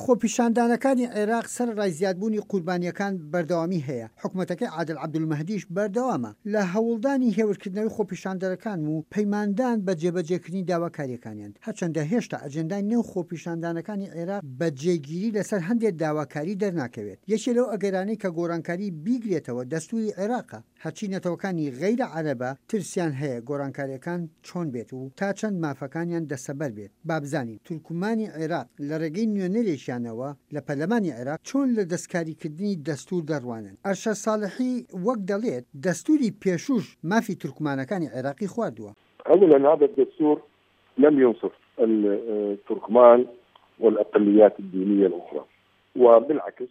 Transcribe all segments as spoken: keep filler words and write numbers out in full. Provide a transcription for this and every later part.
خۆپیشاندانەکانی عێراق سەر ڕایزیادبوونی قوربانیەکان بەردەوامی هەیە. حکوومەتەکەی عادل عەبدولمەهدیش بەردەوامە لە هەوڵدانی هێورکردنەوەی خۆپیشاندەرەکان و پەیماندان بە جێبەجێکردنی داواکاریەکانیان. هەرچەندە هێشتا ئەجەندای نێو خۆپیشاندانەکانی عێراق بە جێگیری لەسەر هەندێک داواکاری دەرناکەوێت. یەکێ لەو ئەگەرانەی کە گۆڕانکاری بیگرێتەوە دەستوری عێراقە. هەرچی نەتەوەکانی غەیرە عەرەبە ترسیان هەیە گۆڕانکاریەکان چۆن بێت و تا چەند مافەکانیان دەسەبەر بێت. بابزانین تورکمانی عێراق لە ڕێگەی نوێنەرێکیانەوە لە پەرلەمانی عێراق چۆن لە دەستکاریکردنی دەستور دەڕوانن. ئەرشەد ساڵحی وەک دەڵێت دەستوری پێشوش مافی تورکمانەکانی عێراقی خواردووە. أولا هذا الدستور لم ينصف التركمان والأقليات الدينية الأخرى وبالعكس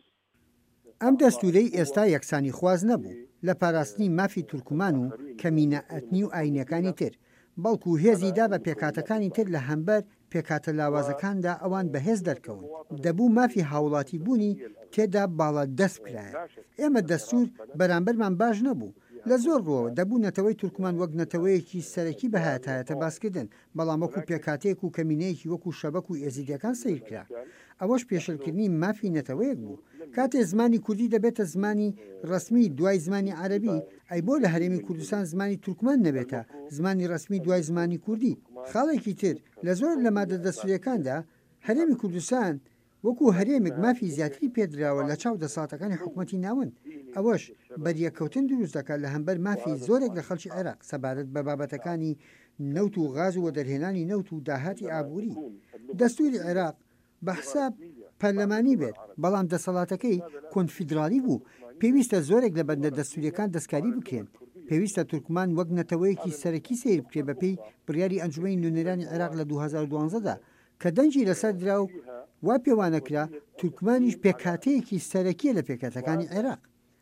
ئەم دەستورەی ئێستا یەکسانی خواز نەبوو لە پاراستنی مافی تورکمان و کەمینە ئەتنی و ئاینەکانی تر، بەڵکو هێزیدا بە پێکاتەکانی تر لە هەمبەر پێکاتە لاوازەکاندا ئەوان بەهێز دەرکەون. دەبوو مافی هاوڵاتی بوونی تێدا باڵا دەست کرایە. ئێمە دەستور بەرامبەرمان باش نەبوو. لە زۆر ڕۆوە دەبوو نەتەوەی تورکمان وەک نەتەوەیەکی سەرەکی بەهاتایەتە باسکردن، بەڵام وەکو پێکاتەیەک و کەمینەیەکی وەکو شەبەک و ئێزیدەکان سیرکرا. ئەوەش پێشلکردنی مافی نەتەوەیەک بوو. کاتێ زمانی کوردی دەبێتە زمانی ڕسمی دوای زمانی عەرەبی، ئەی بۆ لە هەرێمی کوردستان زمانی تورکمان نەبێتە زمانی ڕسمی دوای زمانی کوردی. خاڵێکی تر لە زۆر لە مادە دەستوریەکاندا هەرێمی کوردستان وەکو هەرێمێک مافی زیاتری پێدراوە لە چاو دەساتەکانی حکوومەتی ناوەند. ئەوەش بەریەکەوتن دروست دەکات لە هەمبەر مافی زۆرێک لە خەڵکی عێراق سەبارەت بە بابەتەکانی نەوت و غاز و دەرهێنانی نەوت و داهاتی ئابووری. دەستوری عێراق بە حساب پەرلەمانی بێت، بەڵام دەسەڵاتەکەی کۆنفیدرالی بوو. پێویستە زۆرێک لە بەندە دەستوریەکان دەستکاری بکرێن. پێویستە تورکمان وەک نەتەوەیەکی سەرەکی سیر بکرێ بەپێی بڕیاری ئەنجومەی نوێنەرانی عێراق لە دوو هەزار و دوانزەدا کە دەنجی لەسەر درا و وا پێوانەکرا تورکمانیش پێکاتەیەکی سەرەکیە لە پێکاتەکانی عێراق.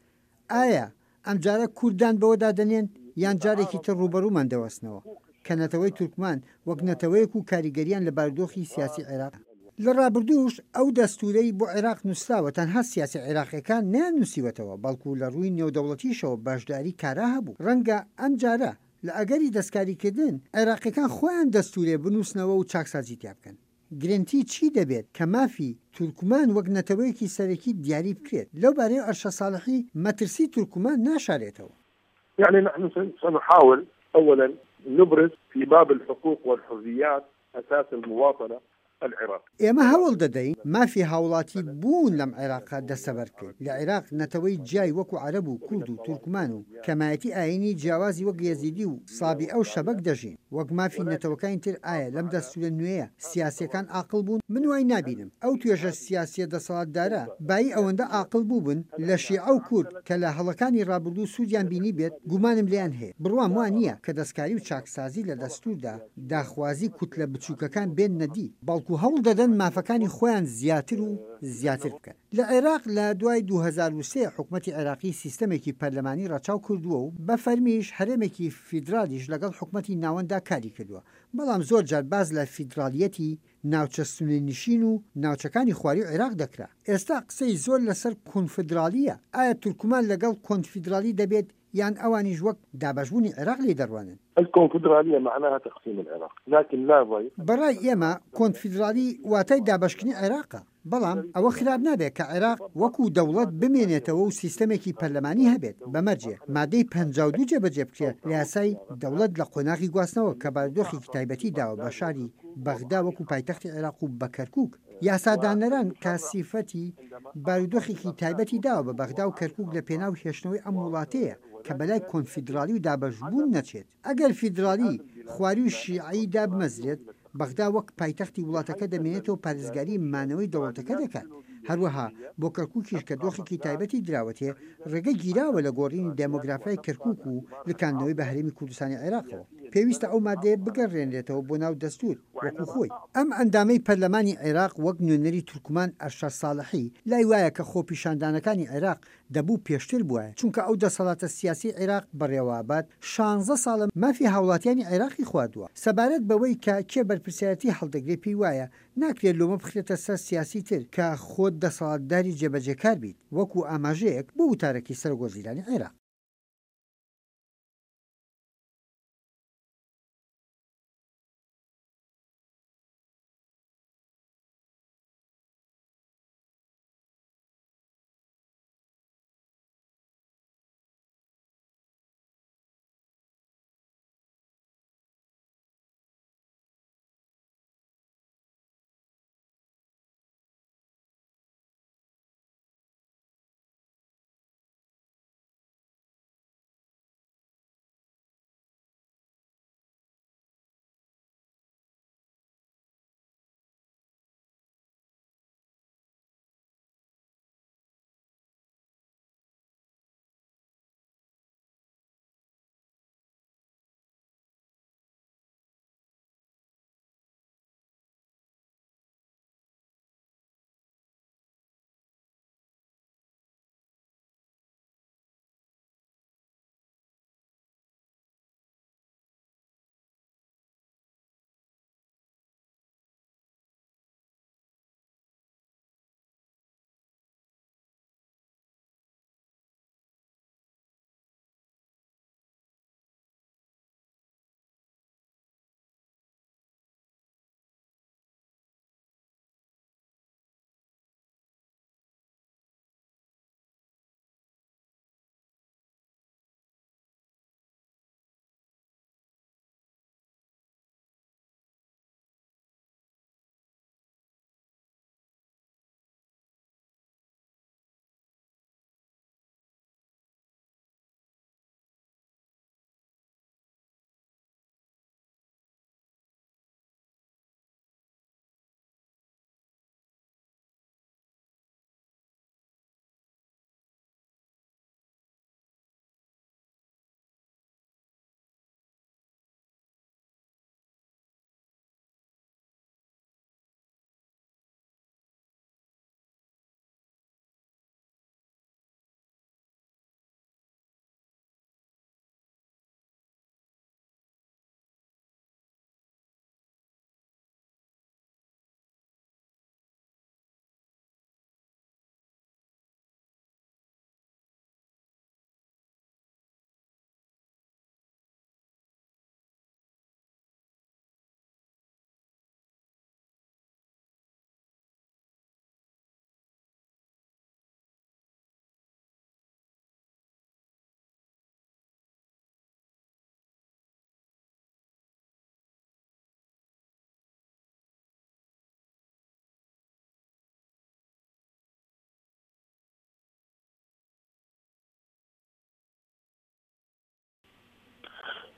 ئایا ئەم جارە کوردان بەوەدا دەنێن یان جارێکی تر ڕوبەڕوومان دەوەستنەوە کە نەتەوەی تورکمان وەک نەتەوەیەک و کاریگەریان لە بارودۆخی سیاسی عێراق. لە ڕابردووش ئەو دەستورەی بۆ عێراق نووسراوە تەنها سیاسی عێراقیەکان نیان نووسیوەتەوە، بەڵکو لە ڕووی نێودەوڵەتیشەوە باشداری کارا هەبوو. ڕەنگە ئەم جارە لە ئەگەری دەستکاریکردن عێراقیەکان خۆیان دەستورێ بنووسنەوە و چاکسازی تیا بکەن. گرنتی چی دەبێت کە مافی تورکمان وەک نەتەوەیەکی سەرەکی دیاری بکرێت؟ لەو بارەی ئەرشەد ساڵحی مەترسی تورکمان ناشارێتەوە. يعني نحن سنحاول أولا نبرز في باب الحقوق والحريات أساس المواطنة العراق. ئێمە هەوڵ دەدەین مافی هاوڵاتی بوون لەم عێراقا دەسەبەر بکەین. لە عێراق نەتەوەی جیای وەکو عەرەب و کورد و تورکمان و کەمایەتی ئاینی جیاوازی وەک یەزیدی و سابی ئەو شەبەک دەژین. وەک مافی نەتەوەکانی تر ئایا لەم دەستورە نوێیە سیاسیەکان عاقڵ بوون؟ من وای نابینم. ئەو توێژە سیاسیە دەسەڵاتدارە بای ئەوەندە عاقڵ بووبن لە شیعە و کورد کە لە هەڵەکانی ڕابردوو سوودیان بینی بێت گومانم لیان هەیە. بڕوام وان نییە کە دەستکاری و چاکسازی لە دەستوردا داخوازی کوتلە بچووکەکان بێن نەدی، بەڵکو هەوڵ دەدەن مافەکانی خۆیان زیاتر و زیاتر بکەن. لە عێراق لە دوای دوو هەزار و سێ حکوومەتی عێراقی سیستەمێکی پەرلەمانی ڕاچاو کردووە و بە فەرمیش هەرێمێکی فیدرالیش لەگەڵ حکوومەتی ناوەندا کاری کردووە، بەڵام زۆر جار باز لە فیدرالیەتی ناوچە سونێنشین و ناوچەکانی خواری و عێراق دەکرا. ئێستا قسەی زۆر لەسەر کۆنفدرالیە. ئایا تورکمان لەگەڵ کۆنفیدرالی دەبێت یان ئەوانیش وەک دابەشبوونی عێراق لێ دەڕوانن؟ الكونفدرالية معناها تقسيم العراق، لكن لا ضير. بەڕای ئێمە کۆنفیدرالی واتای دابەشکردنی عێراقە، بەڵام ئەوە خراپ نابێت کە عێراق وەکو دەوڵەت بمێنێتەوە و سیستەمێکی پەرلەمانی هەبێت. بەمەرجێ مادەی پەنجا و دوو جێبەجێ بکرێت لە یاسای دەوڵەت لە قۆناغی گواستنەوە کە بارودۆخێکی تایبەتی داوە بە شاری بەغدا وەکو پایتەختی عێراق و بە کەرکووک. یاسادانەران کاسیفەتی بارودۆخێکی تایبەتی داوە بە بەغدا و کەرکووک لە پێناو هێشتنەوەی ئەم وڵاتەیە کە بەلای کۆنفیدرالی و دابەشبوون نەچێت. ئەگەر فیدرالی خواری و شیعایی دابمەزرێت بەغدا وەک پایتەختی وڵاتەکە دەمێنێتەوە پارێزگاری مانەوەی دەوڵەتەکە دەکات. هەروەها بۆ کەرکووکیش کە دۆخێکی تایبەتی دراوەتێ ڕێگە گیراوە لە گۆڕینی دەمۆگرافای کەرکووک و لکاندنەوەی بە هەرێمی کوردستانی عێراقەوە. پێویستە ئەو مادەیە بگەڕێنرێتەوە بۆ ناو دەستور وەکو خۆی. ئەم ئەندامەی پەرلەمانی عێراق وەک نوێنەری تورکمان ئەرشەد ساڵحی لای وایە کە خۆپیشاندانەکانی عێراق دەبوو پێشتر بووە، چونکە ئەو دەسەڵاتە سیاسی عێراق بەڕێوابات شانزە ساڵە مافی هاوڵاتیانی عێراقی خواردووە. سەبارەت بەوەی کە کێ بەرپرسیارەتی هەڵدەگرێت پێی وایە ناکرێت لۆمە بخرێتە سەر سیاسی تر کە خۆت دەسەڵاتداری جێبەجێکار بیت وەکو ئاماژەیەک بۆ وتارەکی سەرۆگۆزیرانی عێراق.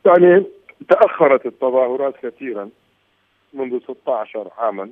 يعني تأخرت التظاهرات كثيرا منذ ستة عشر عاما،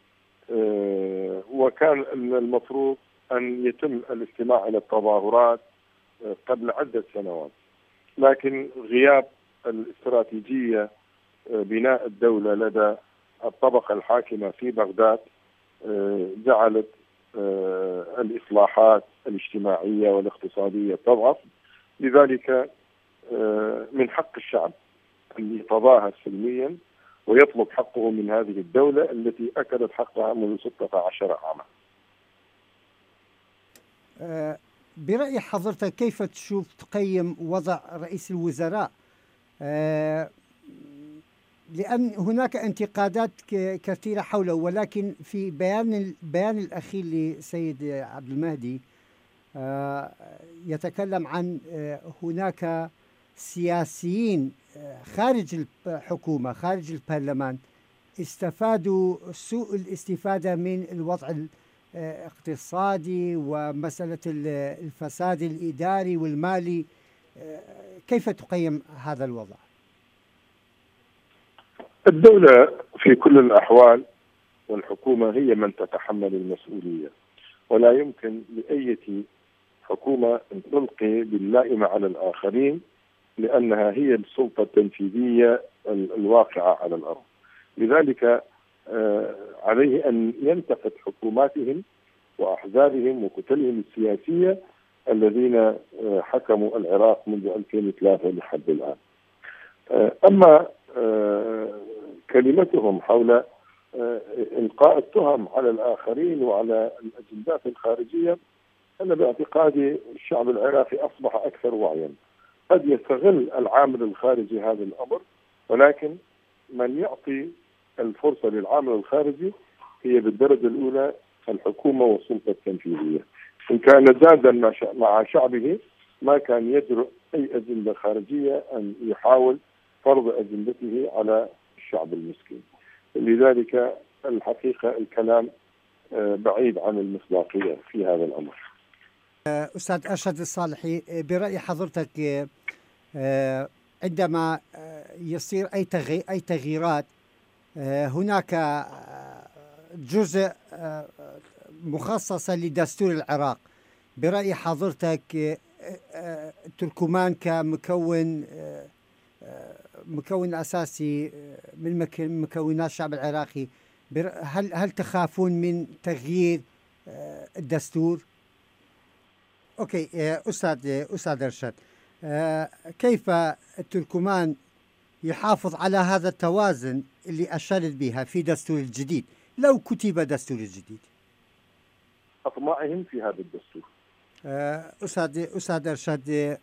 وكان المفروض أن يتم الاستماع إلى التظاهرات قبل عدة سنوات، لكن غياب الاستراتيجية بناء الدولة لدى الطبقة الحاكمة في بغداد جعلت الإصلاحات الاجتماعية والاقتصادية تضعف. لذلك من حق الشعب أن يتظاهر سلميا ويطلب حقه من هذه الدولة التي أكلت حقها منذ ستة عشر عاما. برأي حضرتك كيف تشوف تقيم وضع رئيس الوزراء؟ لأن هناك انتقادات كثيرة حوله، ولكن في بيان البيان الأخير لسيد عبد المهدي يتكلم عن هناك سياسيين خارج الحكومة خارج البرلمان استفادوا سوء الاستفادة من الوضع الاقتصادي ومسألة الفساد الإداري والمالي. كيف تقيم هذا الوضع؟ الدولة في كل الأحوال والحكومة هي من تتحمل المسؤولية، ولا يمكن لأي حكومة أن تلقي باللائمة على الآخرين، لأنها هي السلطة التنفيذية الواقعة على الأرض. لذلك عليه أن ينتقد حكوماتهم وأحزابهم وكتلهم السياسية الذين حكموا العراق منذ ألفين وثلاثة لحد الآن. أما كلمتهم حول إلقاء التهم على الآخرين وعلى الأجندات الخارجية، أنا باعتقادي الشعب العراقي أصبح أكثر وعيا. قد يستغل العامل الخارجي هذا الأمر، ولكن من يعطي الفرصة للعامل الخارجي هي بالدرجة الأولى الحكومة والسلطة التنفيذية. إن كان جادا مع شعبه ما كان يجرؤ أي أجندة خارجية أن يحاول فرض أجندته على الشعب المسكين. لذلك الحقيقة الكلام بعيد عن المصداقية في هذا الأمر. أستاذ أرشد الصالحي، برأي حضرتك عندما يصير أي أي تغييرات هناك جزء مخصصة لدستور العراق، برأي حضرتك تركمان كمكون مكون أساسي من مكونات الشعب العراقي، هل هل تخافون من تغيير الدستور؟ أوكي أستاذ أستاذ أرشد، كيف التركمان يحافظ على هذا التوازن اللي أشرت بها في دستور الجديد لو كتب دستور الجديد؟ أطماعهم في هذا الدستور. أستاذ أستاذ أرشد،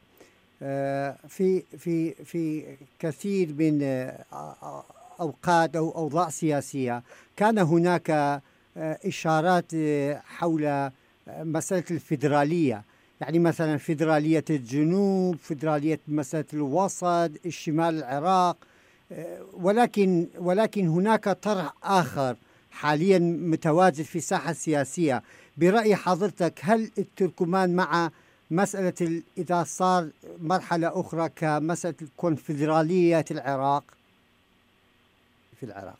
في في في كثير من أوقات أو أوضاع سياسية كان هناك إشارات حول مسألة الفيدرالية، يعني مثلا فيدرالية الجنوب، فيدرالية مسألة الوسط، الشمال العراق، ولكن ولكن هناك طرح آخر حاليا متواجد في الساحة السياسية. برأي حضرتك هل التركمان مع مسألة إذا صار مرحلة أخرى كمسألة الكونفدرالية العراق في العراق؟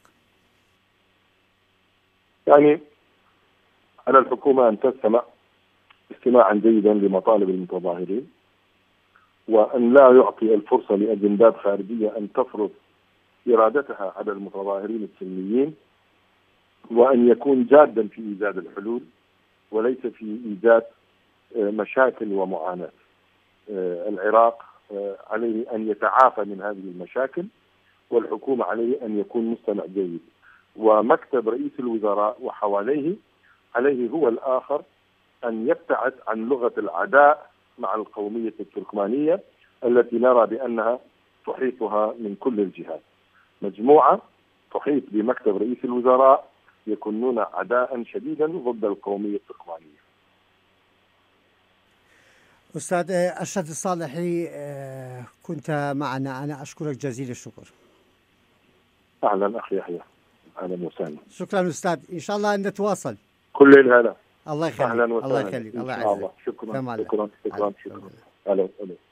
يعني على الحكومة أن تستمع استماعا جيدا لمطالب المتظاهرين، وأن لا يعطي الفرصة لأجندات خارجية أن تفرض إرادتها على المتظاهرين السلميين، وأن يكون جادا في إيجاد الحلول وليس في إيجاد مشاكل ومعاناة. العراق عليه أن يتعافى من هذه المشاكل، والحكومة عليه أن يكون مستمع جيد، ومكتب رئيس الوزراء وحواليه عليه هو الآخر أن يبتعد عن لغة العداء مع القومية التركمانية التي نرى بأنها تحيطها من كل الجهات. مجموعة تحيط بمكتب رئيس الوزراء يكونون عداء شديدا ضد القومية التركمانية. أستاذ أرشد الصالحي، كنت معنا، أنا أشكرك جزيل الشكر. أهلا أخي يحيى، أهلا وسهلا. شكرا أستاذ، إن شاء الله أن نتواصل. كل الهلا. الله يخليك. الله يخليك. الله يعزك. شكرا شكرا شكرا شكرا.